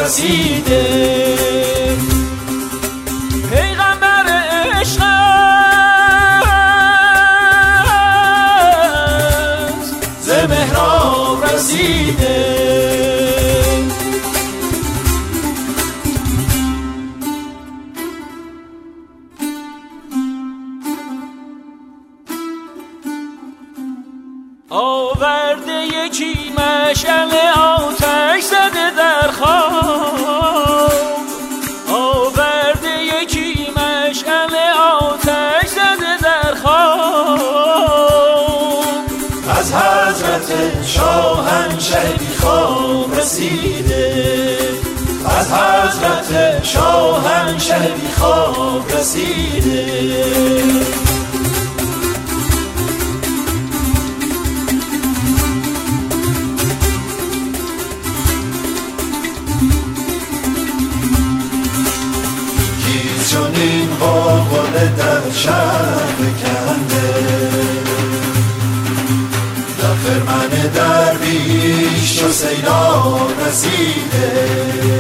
رسیده. پیغمبر عشق است ز محراب رسیده. آورده یکی مشعل آتش زده در خواب، آورده یکی مشعل آتش زده در خواب. از حضرت شاهنشهی خواب رسیده، از حضرت شاهنشهی خواب رسیده. چون این غلغله در شهر بکنده، در خرمن درویش و سیلاب رسیده.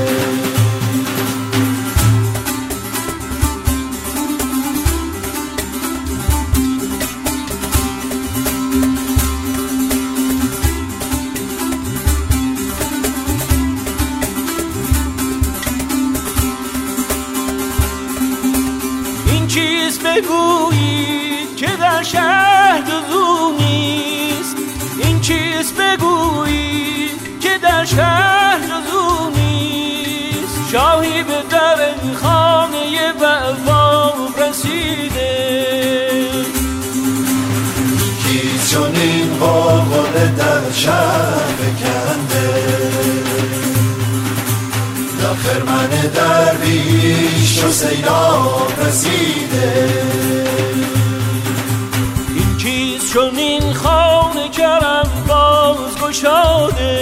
چیز بگویید که در شهر جزو نیست، این چیز بگویید که در شهر جزو نیست. شاهی به در خانه بواب رسیده، چیز چون این غلغله در شهر بکنده، در خرمن درویش و سیلاب رسیده. این چیز چون این خانه کرم باز گشاده،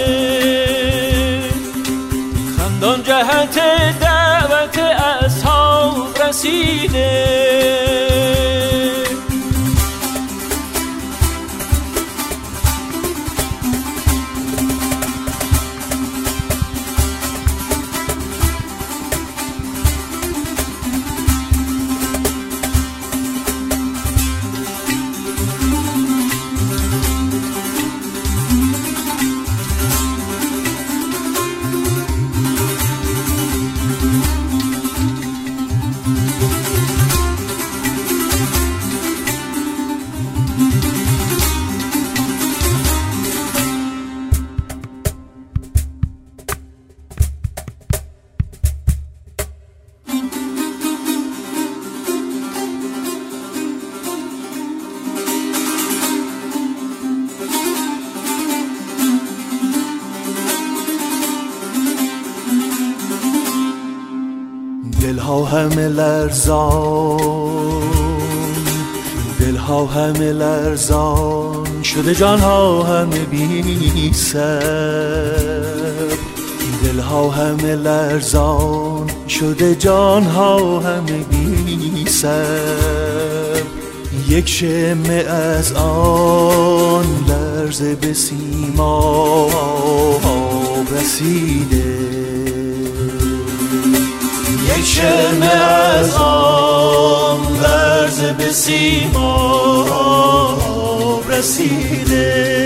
خندان جهت دعوت اصحاب رسیده. دلها همه لرزان، دلها همه لرزان شده، جانها همه بی سر. دلها همه لرزان شده، جانها همه بی سر. یک شمه از آن لرزه به سیما رسیده، یک شمه از آن لرزه به سیما رسیده.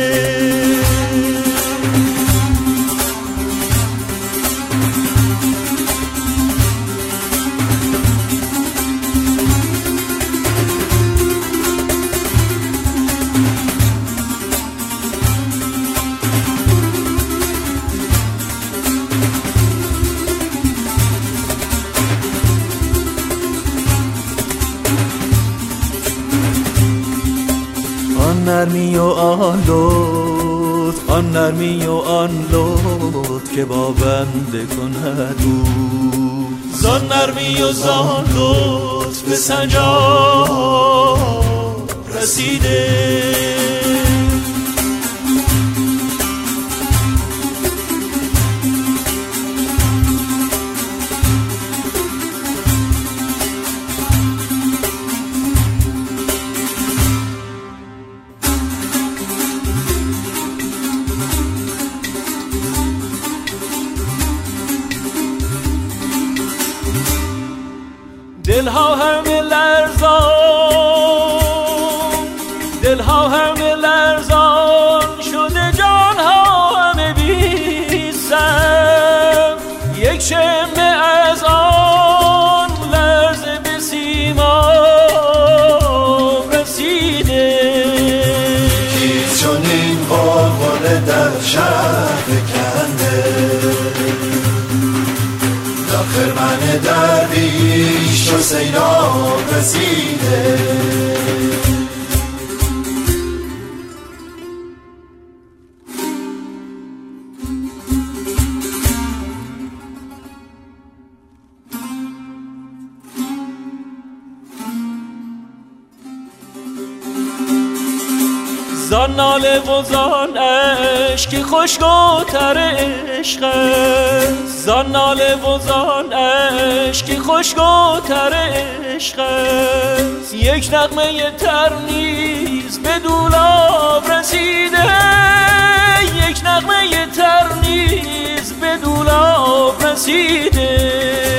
آن نرمی و آن لطف، آن نرمی و آن لطف که با بنده کند بود. زان نرمی و زان لطف به سنجاب رسیده. دلها همه لرزان، دلها همه لرزان شده، جانها همه بی سر. یک شمه از آن لرزه به سیما رسیده. کیست چون این غلغله در شهر فکنده، تا خرمن درویش و سیلاب رسیده. زان ناله و زان اشکی خشک‌تر عشق است، زان ناله و زان اشکی خشک‌تر عشق است. یک نغمه تر نیز به دولاب رسیده، یک نغمه تر نیز به دولاب رسیده.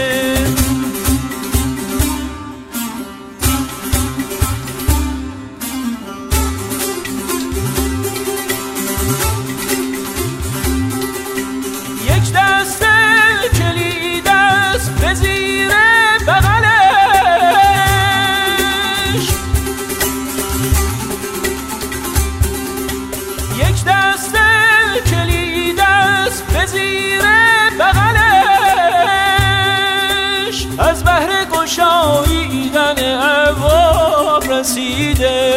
از بهر گشاییدن ابواب رسیده.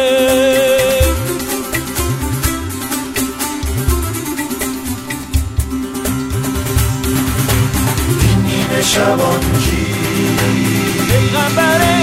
این نیمه شبان کی؟ پیغمبر